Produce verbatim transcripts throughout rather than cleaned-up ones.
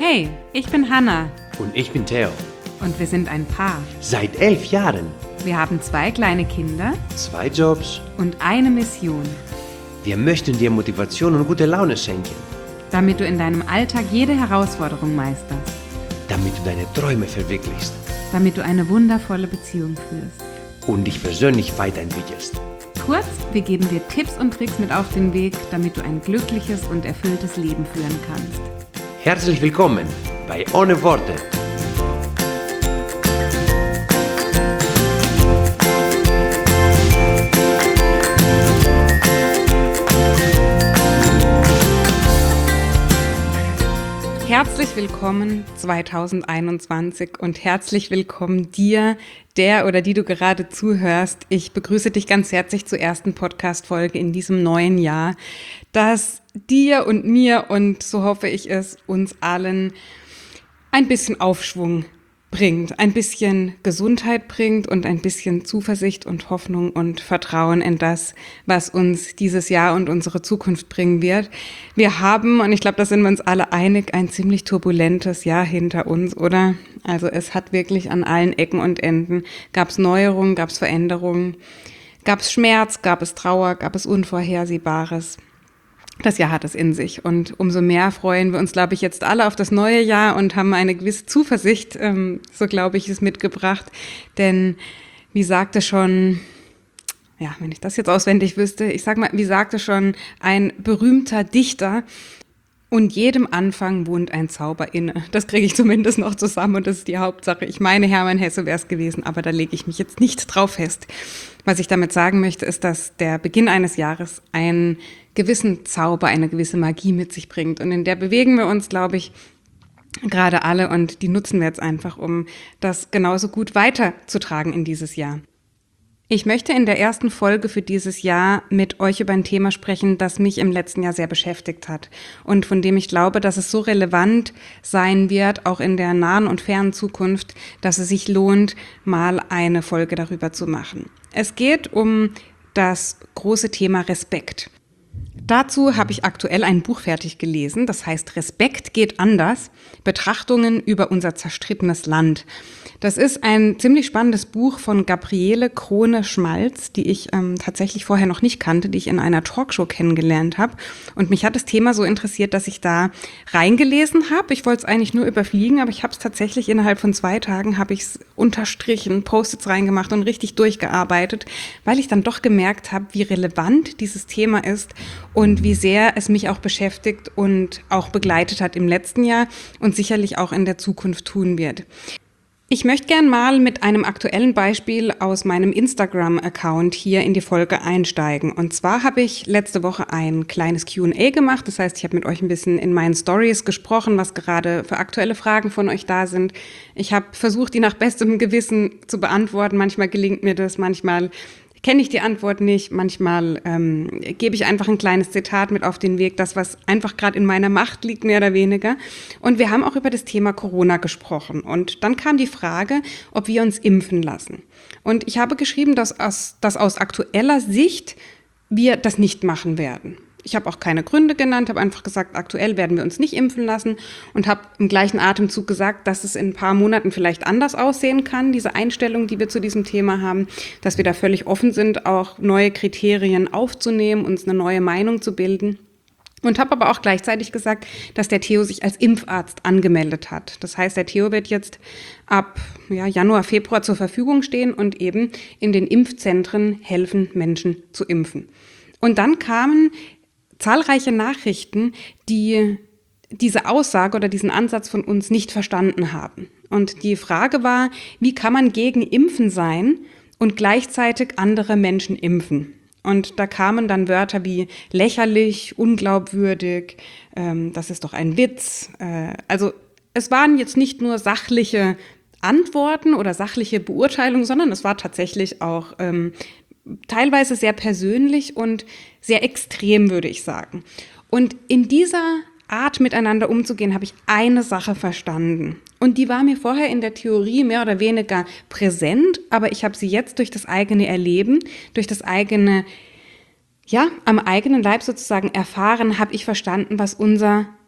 Hey, ich bin Hannah. Und ich bin Theo. Und wir sind ein Paar. Seit elf Jahren. Wir haben zwei kleine Kinder. Zwei Jobs. Und eine Mission. Wir möchten dir Motivation und gute Laune schenken. Damit du in deinem Alltag jede Herausforderung meisterst. Damit du deine Träume verwirklichst. Damit du eine wundervolle Beziehung führst. Und dich persönlich weiterentwickelst. Kurz, wir geben dir Tipps und Tricks mit auf den Weg, damit du ein glückliches und erfülltes Leben führen kannst. Herzlich willkommen bei Ohne Worte. Herzlich willkommen zweitausendeinundzwanzig und herzlich willkommen dir, der oder die du gerade zuhörst. Ich begrüße dich ganz herzlich zur ersten Podcast-Folge in diesem neuen Jahr, das dir und mir und so hoffe ich es uns allen ein bisschen Aufschwung bringt, ein bisschen Gesundheit bringt und ein bisschen Zuversicht und Hoffnung und Vertrauen in das, was uns dieses Jahr und unsere Zukunft bringen wird. Wir haben, und ich glaube, da sind wir uns alle einig, ein ziemlich turbulentes Jahr hinter uns, oder? Also es hat wirklich an allen Ecken und Enden, gab es Neuerungen, gab es Veränderungen, gab es Schmerz, gab es Trauer, gab es Unvorhersehbares. Das Jahr hat es in sich und umso mehr freuen wir uns, glaube ich, jetzt alle auf das neue Jahr und haben eine gewisse Zuversicht, ähm, so glaube ich, es mitgebracht. Denn wie sagte schon, ja, wenn ich das jetzt auswendig wüsste, ich sag mal, wie sagte schon ein berühmter Dichter, und jedem Anfang wohnt ein Zauber inne. Das kriege ich zumindest noch zusammen und das ist die Hauptsache. Ich meine, Hermann Hesse wäre es gewesen, aber da lege ich mich jetzt nicht drauf fest. Was ich damit sagen möchte, ist, dass der Beginn eines Jahres einen gewissen Zauber, eine gewisse Magie mit sich bringt. Und in der bewegen wir uns, glaube ich, gerade alle und die nutzen wir jetzt einfach, um das genauso gut weiterzutragen in dieses Jahr. Ich möchte in der ersten Folge für dieses Jahr mit euch über ein Thema sprechen, das mich im letzten Jahr sehr beschäftigt hat und von dem ich glaube, dass es so relevant sein wird, auch in der nahen und fernen Zukunft, dass es sich lohnt, mal eine Folge darüber zu machen. Es geht um das große Thema Respekt. Dazu habe ich aktuell ein Buch fertig gelesen, das heißt Respekt geht anders, Betrachtungen über unser zerstrittenes Land. Das ist ein ziemlich spannendes Buch von Gabriele Krone-Schmalz, die ich ähm, tatsächlich vorher noch nicht kannte, die ich in einer Talkshow kennengelernt habe. Und mich hat das Thema so interessiert, dass ich da reingelesen habe. Ich wollte es eigentlich nur überfliegen, aber ich habe es tatsächlich innerhalb von zwei Tagen habe ich es unterstrichen, Post-its reingemacht und richtig durchgearbeitet, weil ich dann doch gemerkt habe, wie relevant dieses Thema ist und wie sehr es mich auch beschäftigt und auch begleitet hat im letzten Jahr und sicherlich auch in der Zukunft tun wird. Ich möchte gern mal mit einem aktuellen Beispiel aus meinem Instagram-Account hier in die Folge einsteigen. Und zwar habe ich letzte Woche ein kleines Q und A gemacht. Das heißt, ich habe mit euch ein bisschen in meinen Stories gesprochen, was gerade für aktuelle Fragen von euch da sind. Ich habe versucht, die nach bestem Gewissen zu beantworten. Manchmal gelingt mir das, manchmal kenne ich die Antwort nicht. Manchmal ähm, gebe ich einfach ein kleines Zitat mit auf den Weg, das, was einfach gerade in meiner Macht liegt, mehr oder weniger. Und wir haben auch über das Thema Corona gesprochen. Und dann kam die Frage, ob wir uns impfen lassen. Und ich habe geschrieben, dass aus, dass aus aktueller Sicht wir das nicht machen werden. Ich habe auch keine Gründe genannt, habe einfach gesagt, aktuell werden wir uns nicht impfen lassen und habe im gleichen Atemzug gesagt, dass es in ein paar Monaten vielleicht anders aussehen kann, diese Einstellung, die wir zu diesem Thema haben, dass wir da völlig offen sind, auch neue Kriterien aufzunehmen, uns eine neue Meinung zu bilden. Und habe aber auch gleichzeitig gesagt, dass der Theo sich als Impfarzt angemeldet hat. Das heißt, der Theo wird jetzt ab ja, Januar, Februar zur Verfügung stehen und eben in den Impfzentren helfen, Menschen zu impfen. Und dann kamen zahlreiche Nachrichten, die diese Aussage oder diesen Ansatz von uns nicht verstanden haben. Und die Frage war, wie kann man gegen Impfen sein und gleichzeitig andere Menschen impfen? Und da kamen dann Wörter wie lächerlich, unglaubwürdig, ähm, das ist doch ein Witz. Äh, also es waren jetzt nicht nur sachliche Antworten oder sachliche Beurteilungen, sondern es war tatsächlich auch ähm, teilweise sehr persönlich und sehr extrem, würde ich sagen. Und in dieser Art, miteinander umzugehen, habe ich eine Sache verstanden. Und die war mir vorher in der Theorie mehr oder weniger präsent, aber ich habe sie jetzt durch das eigene Erleben, durch das eigene, ja, am eigenen Leib sozusagen erfahren, habe ich verstanden, was unser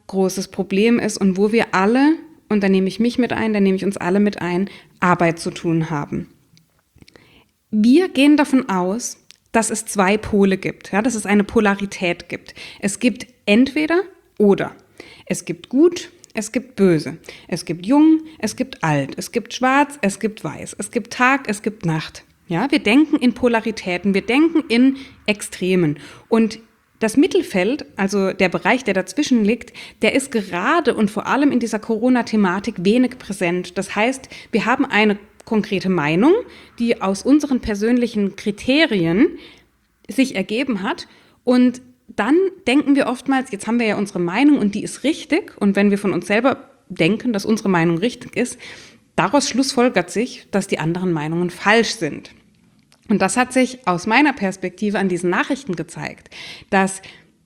großes Problem ist und wo wir alle, und da nehme ich mich mit ein, da nehme ich uns alle mit ein, Arbeit zu tun haben. Wir gehen davon aus, dass es zwei Pole gibt, ja, dass es eine Polarität gibt. Es gibt entweder oder. Es gibt gut, es gibt böse. Es gibt jung, es gibt alt. Es gibt schwarz, es gibt weiß. Es gibt Tag, es gibt Nacht. Ja, wir denken in Polaritäten, wir denken in Extremen. Und das Mittelfeld, also der Bereich, der dazwischen liegt, der ist gerade und vor allem in dieser Corona-Thematik wenig präsent. Das heißt, wir haben eine konkrete Meinung, die aus unseren persönlichen Kriterien sich ergeben hat. Und dann denken wir oftmals, jetzt haben wir ja unsere Meinung und die ist richtig. Und wenn wir von uns selber denken, dass unsere Meinung richtig ist, daraus schlussfolgert sich, dass die anderen Meinungen falsch sind. Und das hat sich aus meiner Perspektive an diesen Nachrichten gezeigt, dass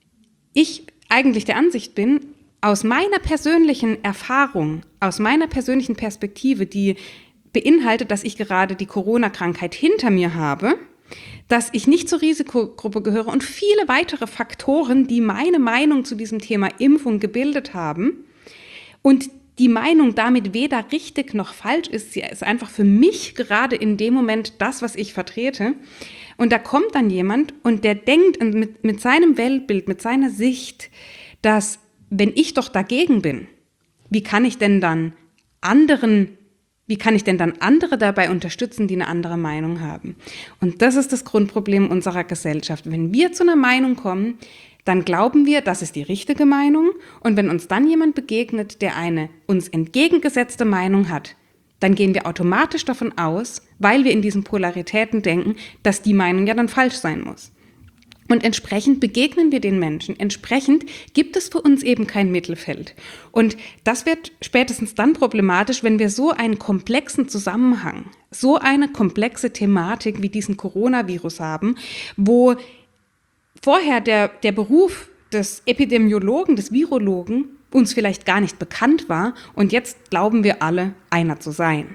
ich eigentlich der Ansicht bin, aus meiner persönlichen Erfahrung, aus meiner persönlichen Perspektive, die beinhaltet, dass ich gerade die Corona-Krankheit hinter mir habe, dass ich nicht zur Risikogruppe gehöre und viele weitere Faktoren, die meine Meinung zu diesem Thema Impfung gebildet haben und die Meinung damit weder richtig noch falsch ist, sie ist einfach für mich gerade in dem Moment das, was ich vertrete. Und da kommt dann jemand und der denkt mit, mit seinem Weltbild, mit seiner Sicht, dass wenn ich doch dagegen bin, wie kann ich denn dann anderen, wie kann ich denn dann andere dabei unterstützen, die eine andere Meinung haben? Und das ist das Grundproblem unserer Gesellschaft. Wenn wir zu einer Meinung kommen, dann glauben wir, das ist die richtige Meinung. Und wenn uns dann jemand begegnet, der eine uns entgegengesetzte Meinung hat, dann gehen wir automatisch davon aus, weil wir in diesen Polaritäten denken, dass die Meinung ja dann falsch sein muss. Und entsprechend begegnen wir den Menschen. Entsprechend gibt es für uns eben kein Mittelfeld. Und das wird spätestens dann problematisch, wenn wir so einen komplexen Zusammenhang, so eine komplexe Thematik wie diesen Coronavirus haben, wo vorher der, der Beruf des Epidemiologen, des Virologen uns vielleicht gar nicht bekannt war und jetzt glauben wir alle, einer zu sein.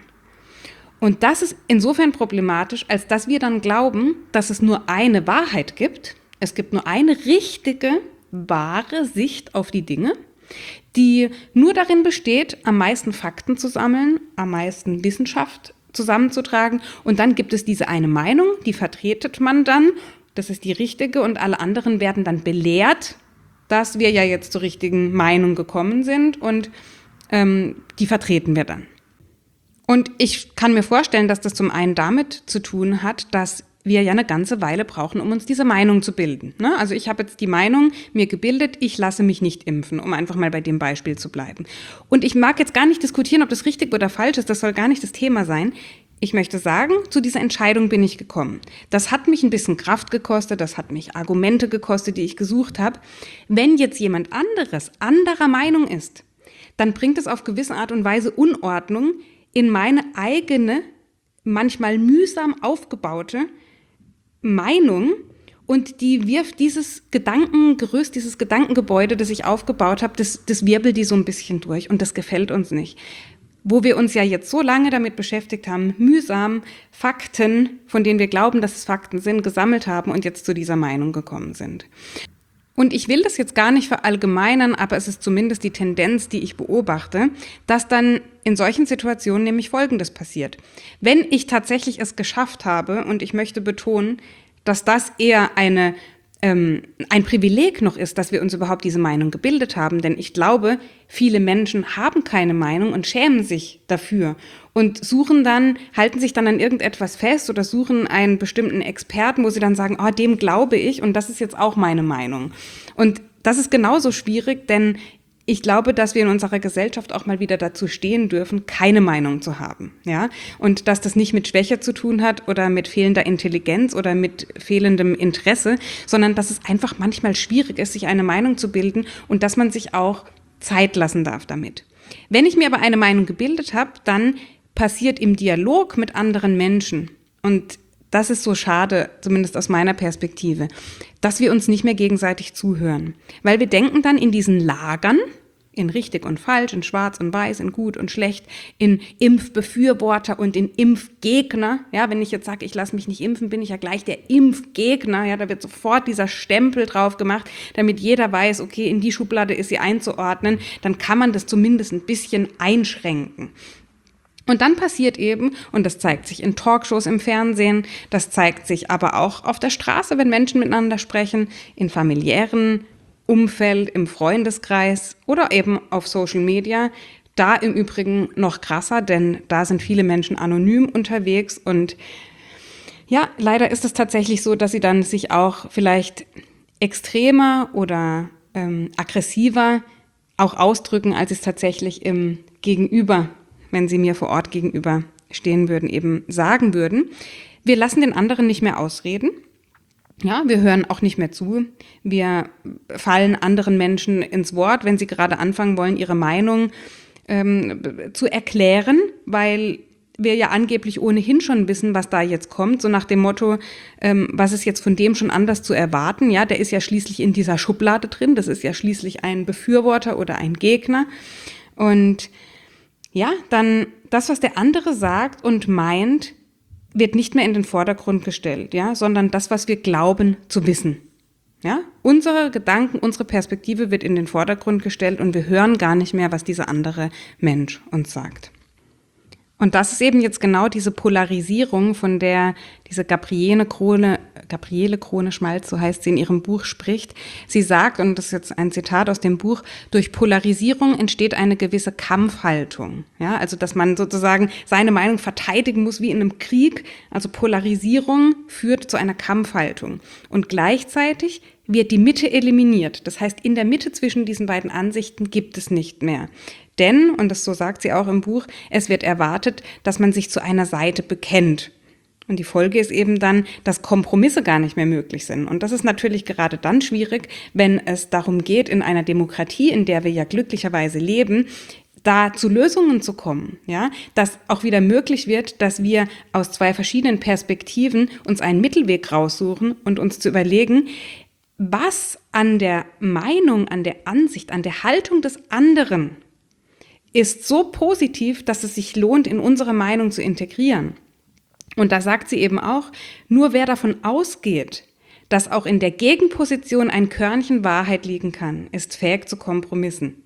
Und das ist insofern problematisch, als dass wir dann glauben, dass es nur eine Wahrheit gibt. Es gibt nur eine richtige, wahre Sicht auf die Dinge, die nur darin besteht, am meisten Fakten zu sammeln, am meisten Wissenschaft zusammenzutragen. Und dann gibt es diese eine Meinung, die vertretet man dann. Das ist die richtige und alle anderen werden dann belehrt, dass wir ja jetzt zur richtigen Meinung gekommen sind und ähm, die vertreten wir dann. Und ich kann mir vorstellen, dass das zum einen damit zu tun hat, dass wir ja eine ganze Weile brauchen, um uns diese Meinung zu bilden. Ne? Also ich habe jetzt die Meinung mir gebildet, ich lasse mich nicht impfen, um einfach mal bei dem Beispiel zu bleiben. Und ich mag jetzt gar nicht diskutieren, ob das richtig oder falsch ist, das soll gar nicht das Thema sein. Ich möchte sagen, zu dieser Entscheidung bin ich gekommen. Das hat mich ein bisschen Kraft gekostet, das hat mich Argumente gekostet, die ich gesucht habe. Wenn jetzt jemand anderes anderer Meinung ist, dann bringt es auf gewisse Art und Weise Unordnung in meine eigene, manchmal mühsam aufgebaute Meinung und die wirft dieses Gedankengerüst, dieses Gedankengebäude, das ich aufgebaut habe, das, das wirbelt die so ein bisschen durch und das gefällt uns nicht. Wo wir uns ja jetzt so lange damit beschäftigt haben, mühsam Fakten, von denen wir glauben, dass es Fakten sind, gesammelt haben und jetzt zu dieser Meinung gekommen sind. Und ich will das jetzt gar nicht verallgemeinern, aber es ist zumindest die Tendenz, die ich beobachte, dass dann in solchen Situationen nämlich Folgendes passiert. Wenn ich tatsächlich es geschafft habe, und ich möchte betonen, dass das eher eine, ähm, ein Privileg noch ist, dass wir uns überhaupt diese Meinung gebildet haben, denn ich glaube, viele Menschen haben keine Meinung und schämen sich dafür und suchen dann, halten sich dann an irgendetwas fest oder suchen einen bestimmten Experten, wo sie dann sagen, oh, dem glaube ich und das ist jetzt auch meine Meinung. Und das ist genauso schwierig, denn ich glaube, dass wir in unserer Gesellschaft auch mal wieder dazu stehen dürfen, keine Meinung zu haben, ja, und dass das nicht mit Schwäche zu tun hat oder mit fehlender Intelligenz oder mit fehlendem Interesse, sondern dass es einfach manchmal schwierig ist, sich eine Meinung zu bilden und dass man sich auch Zeit lassen darf damit. Wenn ich mir aber eine Meinung gebildet habe, dann passiert im Dialog mit anderen Menschen, und das ist so schade, zumindest aus meiner Perspektive, dass wir uns nicht mehr gegenseitig zuhören. Weil wir denken dann in diesen Lagern, in richtig und falsch, in schwarz und weiß, in gut und schlecht, in Impfbefürworter und in Impfgegner. Ja, wenn ich jetzt sage, ich lasse mich nicht impfen, bin ich ja gleich der Impfgegner. Ja, da wird sofort dieser Stempel drauf gemacht, damit jeder weiß, okay, in die Schublade ist sie einzuordnen. Dann kann man das zumindest ein bisschen einschränken. Und dann passiert eben, und das zeigt sich in Talkshows im Fernsehen, das zeigt sich aber auch auf der Straße, wenn Menschen miteinander sprechen, in familiären Umfeld, im Freundeskreis oder eben auf Social Media. Da im Übrigen noch krasser, denn da sind viele Menschen anonym unterwegs und ja, leider ist es tatsächlich so, dass sie dann sich auch vielleicht extremer oder ähm, aggressiver auch ausdrücken, als es tatsächlich im Gegenüber, wenn sie mir vor Ort gegenüber stehen würden, eben sagen würden. Wir lassen den anderen nicht mehr ausreden. Ja, wir hören auch nicht mehr zu. Wir fallen anderen Menschen ins Wort, wenn sie gerade anfangen wollen, ihre Meinung ähm, zu erklären, weil wir ja angeblich ohnehin schon wissen, was da jetzt kommt, so nach dem Motto, ähm, was ist jetzt von dem schon anders zu erwarten? Ja, der ist ja schließlich in dieser Schublade drin, das ist ja schließlich ein Befürworter oder ein Gegner. Und ja, dann das, was der andere sagt und meint, wird nicht mehr in den Vordergrund gestellt, ja, sondern das, was wir glauben zu wissen. Ja, unsere Gedanken, unsere Perspektive wird in den Vordergrund gestellt und wir hören gar nicht mehr, was dieser andere Mensch uns sagt. Und das ist eben jetzt genau diese Polarisierung, von der diese Gabriele Krone, Gabriele Krone-Schmalz, so heißt sie, in ihrem Buch spricht. Sie sagt, und das ist jetzt ein Zitat aus dem Buch, durch Polarisierung entsteht eine gewisse Kampfhaltung. Ja, also dass man sozusagen seine Meinung verteidigen muss wie in einem Krieg. Also Polarisierung führt zu einer Kampfhaltung. Und gleichzeitig wird die Mitte eliminiert. Das heißt, in der Mitte zwischen diesen beiden Ansichten gibt es nicht mehr. Denn, und das so sagt sie auch im Buch, es wird erwartet, dass man sich zu einer Seite bekennt. Und die Folge ist eben dann, dass Kompromisse gar nicht mehr möglich sind. Und das ist natürlich gerade dann schwierig, wenn es darum geht, in einer Demokratie, in der wir ja glücklicherweise leben, da zu Lösungen zu kommen, ja, dass auch wieder möglich wird, dass wir aus zwei verschiedenen Perspektiven uns einen Mittelweg raussuchen und uns zu überlegen, was an der Meinung, an der Ansicht, an der Haltung des anderen ist so positiv, dass es sich lohnt, in unsere Meinung zu integrieren. Und da sagt sie eben auch, nur wer davon ausgeht, dass auch in der Gegenposition ein Körnchen Wahrheit liegen kann, ist fähig zu Kompromissen.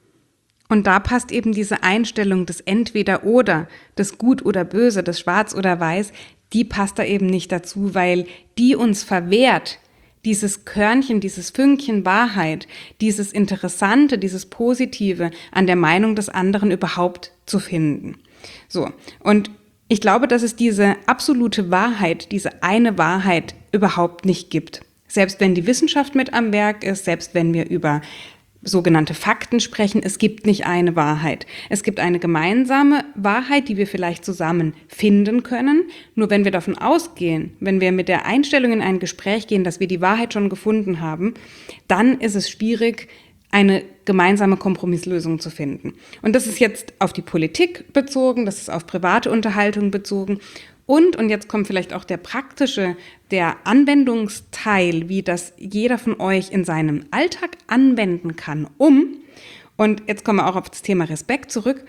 Und da passt eben diese Einstellung des Entweder-Oder, des Gut oder Böse, des Schwarz oder Weiß, die passt da eben nicht dazu, weil die uns verwehrt, dieses Körnchen, dieses Fünkchen Wahrheit, dieses Interessante, dieses Positive an der Meinung des anderen überhaupt zu finden. So, und ich glaube, dass es diese absolute Wahrheit, diese eine Wahrheit überhaupt nicht gibt. Selbst wenn die Wissenschaft mit am Werk ist, selbst wenn wir über sogenannte Fakten sprechen, es gibt nicht eine Wahrheit. Es gibt eine gemeinsame Wahrheit, die wir vielleicht zusammen finden können. Nur wenn wir davon ausgehen, wenn wir mit der Einstellung in ein Gespräch gehen, dass wir die Wahrheit schon gefunden haben, dann ist es schwierig, eine gemeinsame Kompromisslösung zu finden. Und das ist jetzt auf die Politik bezogen, das ist auf private Unterhaltung bezogen. Und, und jetzt kommt vielleicht auch der praktische, der Anwendungsteil, wie das jeder von euch in seinem Alltag anwenden kann, um, und jetzt kommen wir auch auf das Thema Respekt zurück,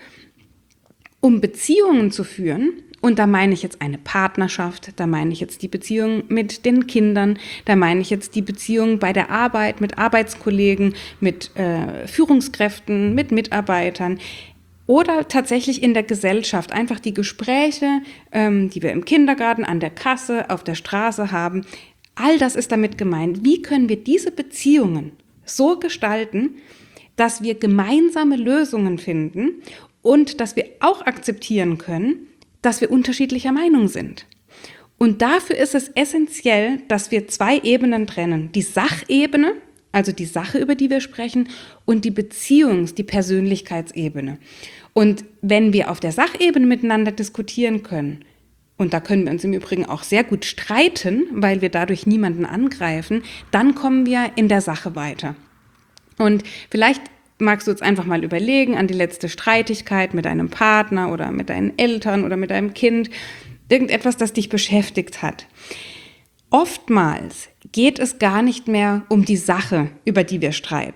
um Beziehungen zu führen, und da meine ich jetzt eine Partnerschaft, da meine ich jetzt die Beziehung mit den Kindern, da meine ich jetzt die Beziehung bei der Arbeit, mit Arbeitskollegen, mit äh, Führungskräften, mit Mitarbeitern, oder tatsächlich in der Gesellschaft, einfach die Gespräche, ähm, die wir im Kindergarten, an der Kasse, auf der Straße haben. All das ist damit gemeint. Wie können wir diese Beziehungen so gestalten, dass wir gemeinsame Lösungen finden und dass wir auch akzeptieren können, dass wir unterschiedlicher Meinung sind. Und dafür ist es essentiell, dass wir zwei Ebenen trennen. Die Sachebene, also die Sache, über die wir sprechen, und die Beziehungs-, die Persönlichkeitsebene. Und wenn wir auf der Sachebene miteinander diskutieren können, und da können wir uns im Übrigen auch sehr gut streiten, weil wir dadurch niemanden angreifen, dann kommen wir in der Sache weiter. Und vielleicht magst du jetzt einfach mal überlegen an die letzte Streitigkeit mit deinem Partner oder mit deinen Eltern oder mit deinem Kind, irgendetwas, das dich beschäftigt hat. Oftmals geht es gar nicht mehr um die Sache, über die wir streiten.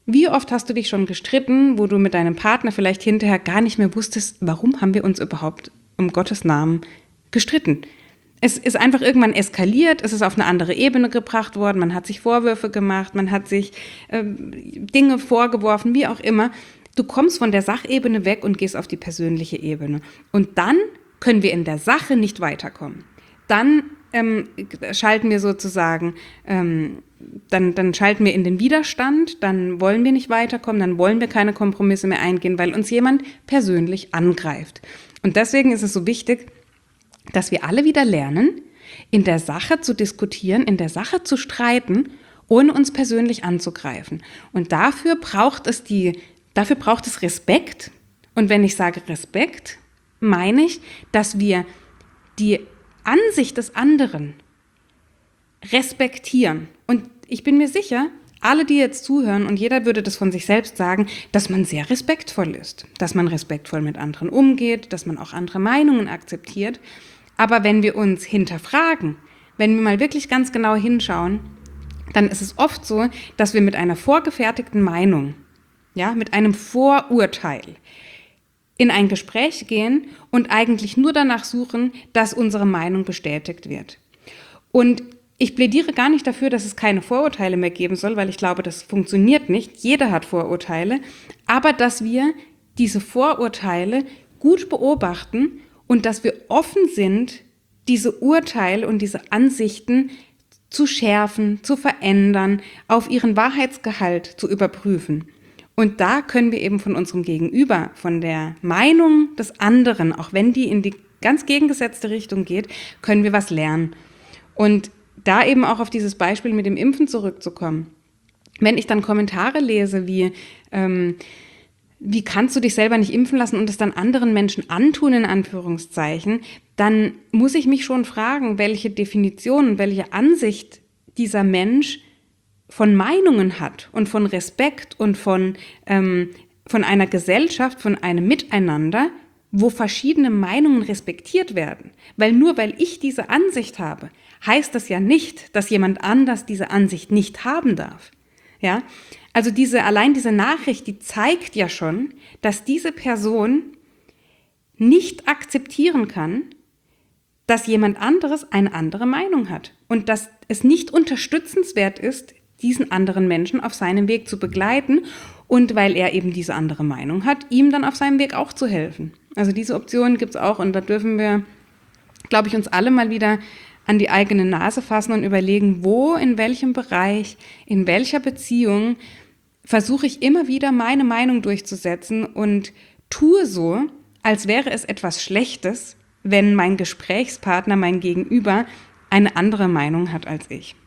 Wie oft hast du dich schon gestritten, wo du mit deinem Partner vielleicht hinterher gar nicht mehr wusstest, warum haben wir uns überhaupt um Gottes Namen gestritten? Es ist einfach irgendwann eskaliert, es ist auf eine andere Ebene gebracht worden, man hat sich Vorwürfe gemacht, man hat sich äh, Dinge vorgeworfen, wie auch immer. Du kommst von der Sachebene weg und gehst auf die persönliche Ebene. Und dann können wir in der Sache nicht weiterkommen. Dann ähm, schalten wir sozusagen, ähm, dann, dann schalten wir in den Widerstand, dann wollen wir nicht weiterkommen, dann wollen wir keine Kompromisse mehr eingehen, weil uns jemand persönlich angreift. Und deswegen ist es so wichtig, dass wir alle wieder lernen, in der Sache zu diskutieren, in der Sache zu streiten, ohne uns persönlich anzugreifen. Und dafür braucht es die, dafür braucht es Respekt. Und wenn ich sage Respekt, meine ich, dass wir die Ansicht des anderen respektieren. Und ich bin mir sicher, alle, die jetzt zuhören, und jeder würde das von sich selbst sagen, dass man sehr respektvoll ist, dass man respektvoll mit anderen umgeht, dass man auch andere Meinungen akzeptiert. Aber wenn wir uns hinterfragen, wenn wir mal wirklich ganz genau hinschauen, dann ist es oft so, dass wir mit einer vorgefertigten Meinung, ja, mit einem Vorurteil in ein Gespräch gehen und eigentlich nur danach suchen, dass unsere Meinung bestätigt wird. Und ich plädiere gar nicht dafür, dass es keine Vorurteile mehr geben soll, weil ich glaube, das funktioniert nicht. Jeder hat Vorurteile, aber dass wir diese Vorurteile gut beobachten und dass wir offen sind, diese Urteile und diese Ansichten zu schärfen, zu verändern, auf ihren Wahrheitsgehalt zu überprüfen. Und da können wir eben von unserem Gegenüber, von der Meinung des anderen, auch wenn die in die ganz gegengesetzte Richtung geht, können wir was lernen. Und da eben auch auf dieses Beispiel mit dem Impfen zurückzukommen. Wenn ich dann Kommentare lese wie, ähm, wie kannst du dich selber nicht impfen lassen und es dann anderen Menschen antun, in Anführungszeichen, dann muss ich mich schon fragen, welche Definition, welche Ansicht dieser Mensch von Meinungen hat und von Respekt und von, ähm, von einer Gesellschaft, von einem Miteinander, wo verschiedene Meinungen respektiert werden. Weil nur weil ich diese Ansicht habe, heißt das ja nicht, dass jemand anders diese Ansicht nicht haben darf. Ja? Also diese, allein diese Nachricht, die zeigt ja schon, dass diese Person nicht akzeptieren kann, dass jemand anderes eine andere Meinung hat und dass es nicht unterstützenswert ist, diesen anderen Menschen auf seinem Weg zu begleiten und weil er eben diese andere Meinung hat, ihm dann auf seinem Weg auch zu helfen. Also diese Option gibt es auch und da dürfen wir, glaube ich, uns alle mal wieder an die eigene Nase fassen und überlegen, wo, in welchem Bereich, in welcher Beziehung versuche ich immer wieder meine Meinung durchzusetzen und tue so, als wäre es etwas Schlechtes, wenn mein Gesprächspartner, mein Gegenüber, eine andere Meinung hat als ich.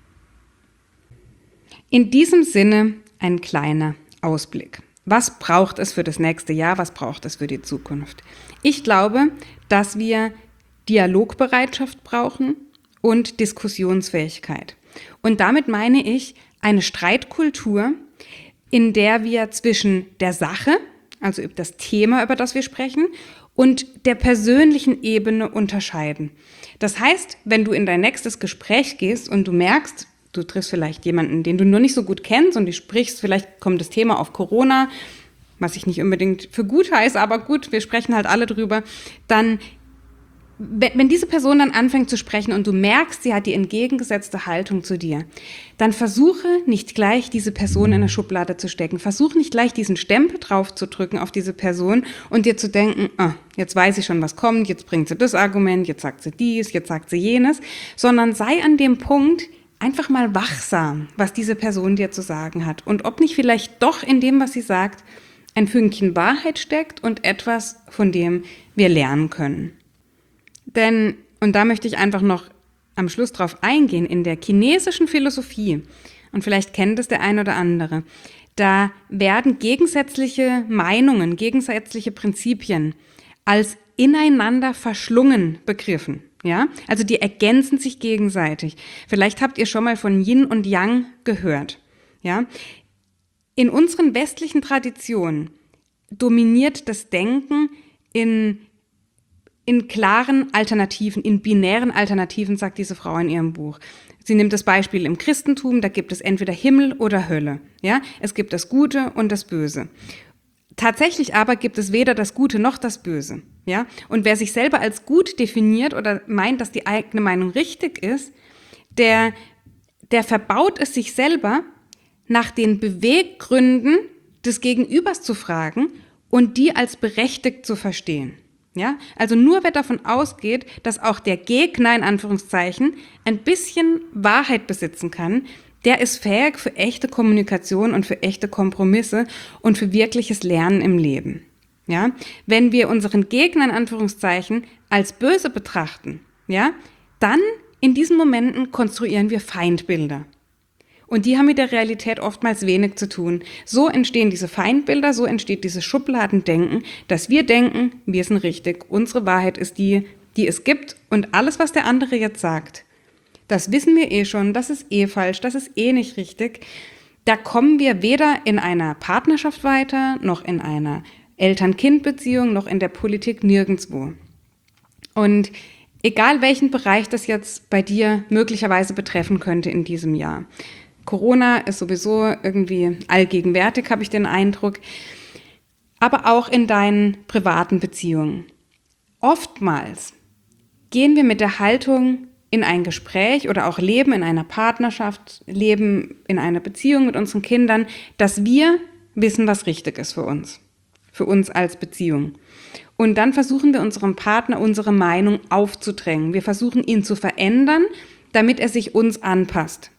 In diesem Sinne ein kleiner Ausblick. Was braucht es für das nächste Jahr? Was braucht es für die Zukunft? Ich glaube, dass wir Dialogbereitschaft brauchen und Diskussionsfähigkeit. Und damit meine ich eine Streitkultur, in der wir zwischen der Sache, also über das Thema, über das wir sprechen, und der persönlichen Ebene unterscheiden. Das heißt, wenn du in dein nächstes Gespräch gehst und du merkst, du triffst vielleicht jemanden, den du nur nicht so gut kennst und du sprichst, vielleicht kommt das Thema auf Corona, was ich nicht unbedingt für gut heiße, aber gut, wir sprechen halt alle drüber, dann wenn diese Person dann anfängt zu sprechen und du merkst, sie hat die entgegengesetzte Haltung zu dir, dann versuche nicht gleich diese Person in eine Schublade zu stecken. Versuche nicht gleich diesen Stempel drauf zu drücken auf diese Person und dir zu denken, ah, jetzt weiß ich schon, was kommt, jetzt bringt sie das Argument, jetzt sagt sie dies, jetzt sagt sie jenes, sondern sei an dem Punkt einfach mal wachsam, was diese Person dir zu sagen hat und ob nicht vielleicht doch in dem, was sie sagt, ein Fünkchen Wahrheit steckt und etwas, von dem wir lernen können. Denn, und da möchte ich einfach noch am Schluss drauf eingehen, in der chinesischen Philosophie, und vielleicht kennt es der ein oder andere, da werden gegensätzliche Meinungen, gegensätzliche Prinzipien als ineinander verschlungen begriffen. Ja? Also die ergänzen sich gegenseitig. Vielleicht habt ihr schon mal von Yin und Yang gehört. Ja? In unseren westlichen Traditionen dominiert das Denken in in klaren Alternativen, in binären Alternativen, sagt diese Frau in ihrem Buch. Sie nimmt das Beispiel im Christentum, da gibt es entweder Himmel oder Hölle. Ja? Es gibt das Gute und das Böse. Tatsächlich aber gibt es weder das Gute noch das Böse. Ja? Und wer sich selber als gut definiert oder meint, dass die eigene Meinung richtig ist, der, der verbaut es sich selber, nach den Beweggründen des Gegenübers zu fragen und die als berechtigt zu verstehen. Ja? Also nur wer davon ausgeht, dass auch der Gegner in Anführungszeichen ein bisschen Wahrheit besitzen kann, der ist fähig für echte Kommunikation und für echte Kompromisse und für wirkliches Lernen im Leben. Ja? Wenn wir unseren Gegner in Anführungszeichen als böse betrachten, ja, dann in diesen Momenten konstruieren wir Feindbilder. Und die haben mit der Realität oftmals wenig zu tun. So entstehen diese Feindbilder, so entsteht dieses Schubladendenken, dass wir denken, wir sind richtig, unsere Wahrheit ist die, die es gibt und alles, was der andere jetzt sagt, das wissen wir eh schon, das ist eh falsch, das ist eh nicht richtig. Da kommen wir weder in einer Partnerschaft weiter, noch in einer Eltern-Kind-Beziehung, noch in der Politik, nirgendwo. Und egal welchen Bereich das jetzt bei dir möglicherweise betreffen könnte in diesem Jahr. Corona ist sowieso irgendwie allgegenwärtig, habe ich den Eindruck. Aber auch in deinen privaten Beziehungen. Oftmals gehen wir mit der Haltung in ein Gespräch oder auch leben in einer Partnerschaft, leben in einer Beziehung mit unseren Kindern, dass wir wissen, was richtig ist für uns, für uns als Beziehung. Und dann versuchen wir unserem Partner unsere Meinung aufzudrängen. Wir versuchen ihn zu verändern, damit er sich uns anpasst.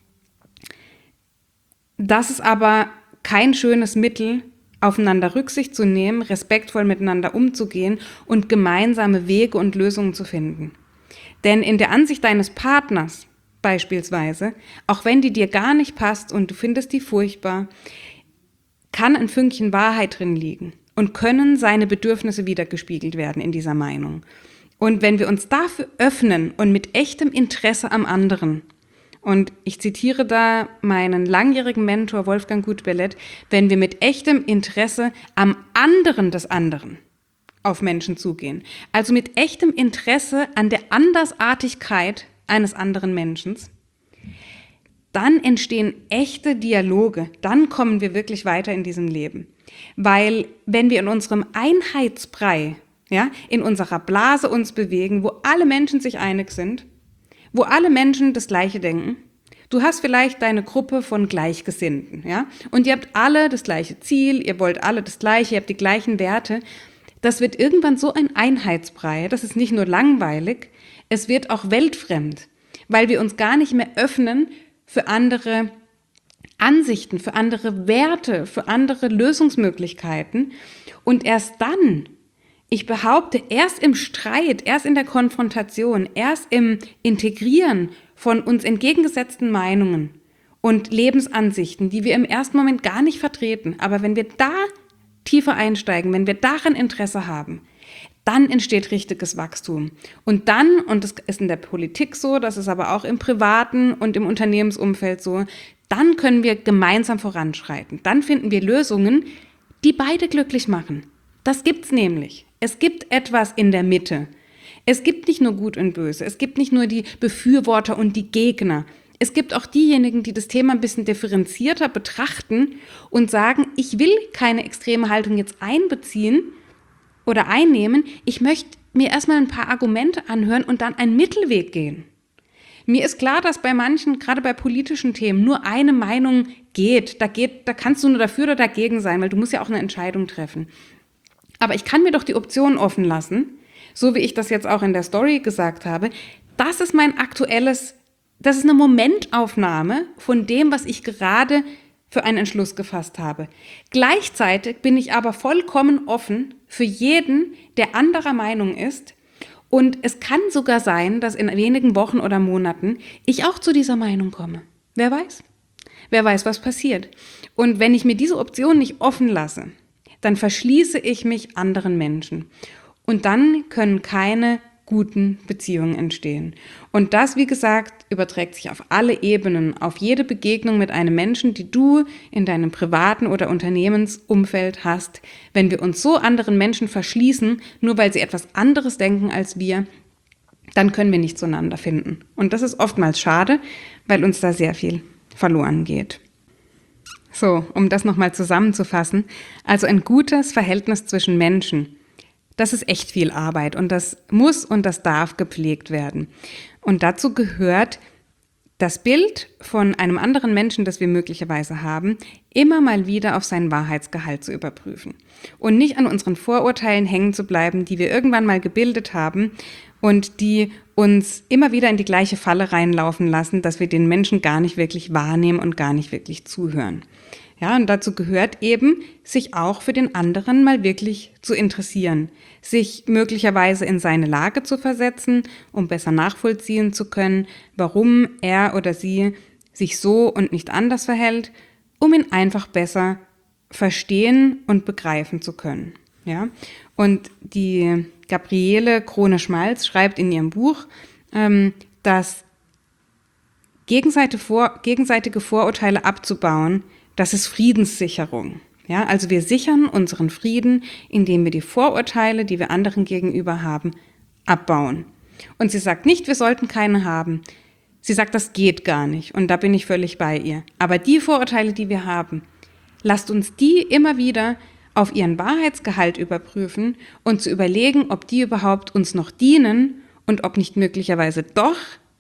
Das ist aber kein schönes Mittel, aufeinander Rücksicht zu nehmen, respektvoll miteinander umzugehen und gemeinsame Wege und Lösungen zu finden. Denn in der Ansicht deines Partners beispielsweise, auch wenn die dir gar nicht passt und du findest die furchtbar, kann ein Fünkchen Wahrheit drin liegen und können seine Bedürfnisse wiedergespiegelt werden in dieser Meinung. Und wenn wir uns dafür öffnen und mit echtem Interesse am anderen, und ich zitiere da meinen langjährigen Mentor Wolfgang Gutbellet, wenn wir mit echtem Interesse am anderen des anderen auf Menschen zugehen, also mit echtem Interesse an der Andersartigkeit eines anderen Menschen, dann entstehen echte Dialoge, dann kommen wir wirklich weiter in diesem Leben. Weil wenn wir in unserem Einheitsbrei, ja, in unserer Blase uns bewegen, wo alle Menschen sich einig sind, wo alle Menschen das Gleiche denken. Du hast vielleicht deine Gruppe von Gleichgesinnten, ja, und ihr habt alle das gleiche Ziel, ihr wollt alle das Gleiche, ihr habt die gleichen Werte. Das wird irgendwann so ein Einheitsbrei, das ist nicht nur langweilig, es wird auch weltfremd, weil wir uns gar nicht mehr öffnen für andere Ansichten, für andere Werte, für andere Lösungsmöglichkeiten. Und erst dann, ich behaupte, erst im Streit, erst in der Konfrontation, erst im Integrieren von uns entgegengesetzten Meinungen und Lebensansichten, die wir im ersten Moment gar nicht vertreten, aber wenn wir da tiefer einsteigen, wenn wir daran Interesse haben, dann entsteht richtiges Wachstum. Und dann, und das ist in der Politik so, das ist aber auch im privaten und im Unternehmensumfeld so, dann können wir gemeinsam voranschreiten. Dann finden wir Lösungen, die beide glücklich machen. Das gibt's nämlich. Es gibt etwas in der Mitte. Es gibt nicht nur Gut und Böse. Es gibt nicht nur die Befürworter und die Gegner. Es gibt auch diejenigen, die das Thema ein bisschen differenzierter betrachten und sagen, ich will keine extreme Haltung jetzt einbeziehen oder einnehmen. Ich möchte mir erstmal ein paar Argumente anhören und dann einen Mittelweg gehen. Mir ist klar, dass bei manchen, gerade bei politischen Themen, nur eine Meinung geht. Da geht, da kannst du nur dafür oder dagegen sein, weil du musst ja auch eine Entscheidung treffen. Aber ich kann mir doch die Option offen lassen, so wie ich das jetzt auch in der Story gesagt habe. Das ist mein aktuelles, das ist eine Momentaufnahme von dem, was ich gerade für einen Entschluss gefasst habe. Gleichzeitig bin ich aber vollkommen offen für jeden, der anderer Meinung ist. Und es kann sogar sein, dass in wenigen Wochen oder Monaten ich auch zu dieser Meinung komme. Wer weiß? Wer weiß, was passiert. Und wenn ich mir diese Option nicht offen lasse, dann verschließe ich mich anderen Menschen. Und dann können keine guten Beziehungen entstehen. Und das, wie gesagt, überträgt sich auf alle Ebenen, auf jede Begegnung mit einem Menschen, die du in deinem privaten oder Unternehmensumfeld hast. Wenn wir uns so anderen Menschen verschließen, nur weil sie etwas anderes denken als wir, dann können wir nicht zueinander finden. Und das ist oftmals schade, weil uns da sehr viel verloren geht. So, um das nochmal zusammenzufassen, also ein gutes Verhältnis zwischen Menschen, das ist echt viel Arbeit und das muss und das darf gepflegt werden. Und dazu gehört, das Bild von einem anderen Menschen, das wir möglicherweise haben, immer mal wieder auf seinen Wahrheitsgehalt zu überprüfen und nicht an unseren Vorurteilen hängen zu bleiben, die wir irgendwann mal gebildet haben und die uns immer wieder in die gleiche Falle reinlaufen lassen, dass wir den Menschen gar nicht wirklich wahrnehmen und gar nicht wirklich zuhören. Ja, und dazu gehört eben, sich auch für den anderen mal wirklich zu interessieren, sich möglicherweise in seine Lage zu versetzen, um besser nachvollziehen zu können, warum er oder sie sich so und nicht anders verhält, um ihn einfach besser verstehen und begreifen zu können. Ja, und die Gabriele Krone-Schmalz schreibt in ihrem Buch, ähm, dass gegenseitige, Vor- gegenseitige Vorurteile abzubauen, das ist Friedenssicherung. Ja, also wir sichern unseren Frieden, indem wir die Vorurteile, die wir anderen gegenüber haben, abbauen. Und sie sagt nicht, wir sollten keine haben. Sie sagt, das geht gar nicht. Und da bin ich völlig bei ihr. Aber die Vorurteile, die wir haben, lasst uns die immer wieder auf ihren Wahrheitsgehalt überprüfen und zu überlegen, ob die überhaupt uns noch dienen und ob nicht möglicherweise doch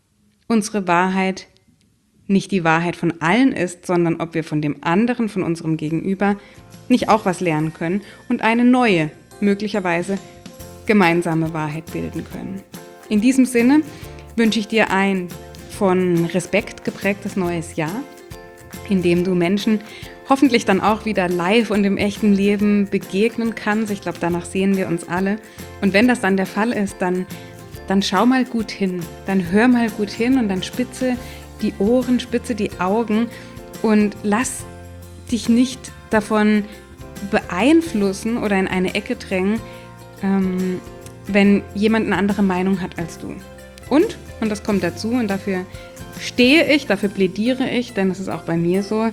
unsere Wahrheit nicht die Wahrheit von allen ist, sondern ob wir von dem anderen, von unserem Gegenüber, nicht auch was lernen können und eine neue, möglicherweise gemeinsame Wahrheit bilden können. In diesem Sinne wünsche ich dir ein von Respekt geprägtes neues Jahr, in dem du Menschen hoffentlich dann auch wieder live und im echten Leben begegnen kannst. Ich glaube, danach sehen wir uns alle. Und wenn das dann der Fall ist, dann, dann schau mal gut hin, dann hör mal gut hin und dann spitze die Ohren, spitze die Augen und lass dich nicht davon beeinflussen oder in eine Ecke drängen, ähm, wenn jemand eine andere Meinung hat als du. Und, und das kommt dazu und dafür stehe ich, dafür plädiere ich, denn das ist auch bei mir so,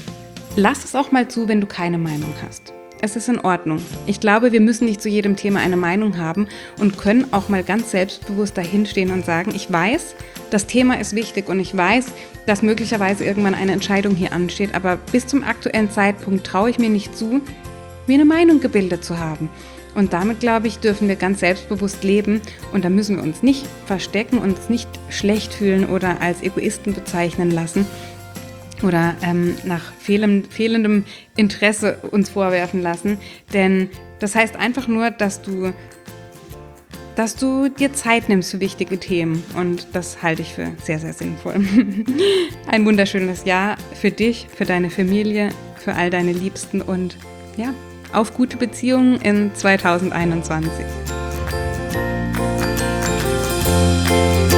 lass es auch mal zu, wenn du keine Meinung hast. Es ist in Ordnung. Ich glaube, wir müssen nicht zu jedem Thema eine Meinung haben und können auch mal ganz selbstbewusst dahinstehen und sagen, ich weiß, das Thema ist wichtig und ich weiß, dass möglicherweise irgendwann eine Entscheidung hier ansteht, aber bis zum aktuellen Zeitpunkt traue ich mir nicht zu, mir eine Meinung gebildet zu haben. Und damit, glaube ich, dürfen wir ganz selbstbewusst leben und da müssen wir uns nicht verstecken, uns nicht schlecht fühlen oder als Egoisten bezeichnen lassen oder ähm, nach fehlendem, fehlendem Interesse uns vorwerfen lassen. Denn das heißt einfach nur, dass du, dass du dir Zeit nimmst für wichtige Themen und das halte ich für sehr, sehr sinnvoll. Ein wunderschönes Jahr für dich, für deine Familie, für all deine Liebsten und ja, auf gute Beziehungen in zwanzig einundzwanzig.